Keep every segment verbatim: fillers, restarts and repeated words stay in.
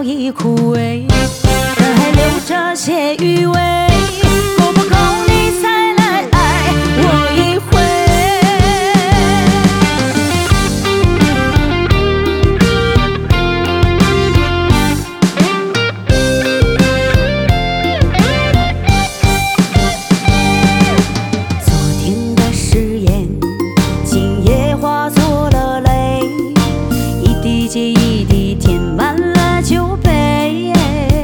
早已枯萎，但还留着些余味。够不够你再来爱我一回？昨天的誓言，今夜化作了泪，一滴接一滴填满了酒杯，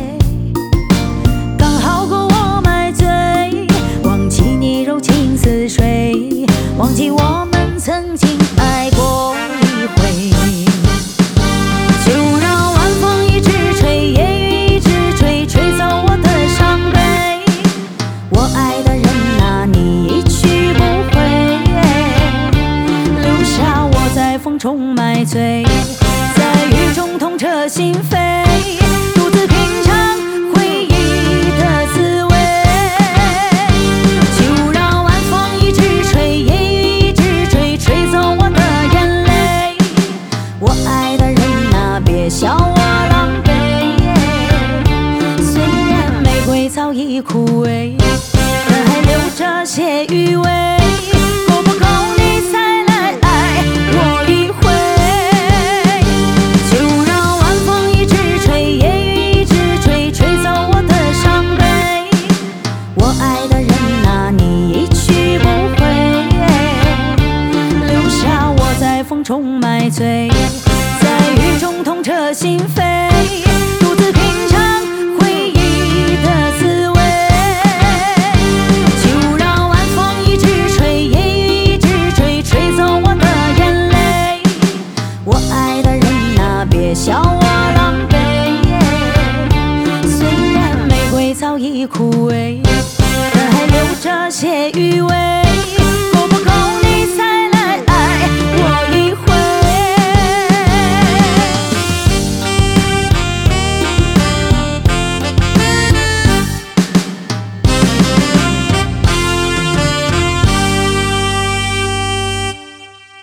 刚好够我买醉，忘记你柔情似水，忘记我们曾经爱过一回。就让晚风一直吹，夜雨一直吹，吹走我的伤悲。我爱的人啊，你一去不回，留下我在风中买醉，在雨中痛彻心扉，独自品尝回忆的滋味。就让晚风一直吹，夜雨一直吹，吹走我的眼泪。我爱的人啊，别笑我狼狈，虽然玫瑰早已枯萎，但还留着些余味。够不够你再来爱我一回？就让晚风一直吹，夜雨一直吹，吹走我的伤悲。我爱的人啊，你一去不回，留下我在风中买醉，在雨中痛彻心扉。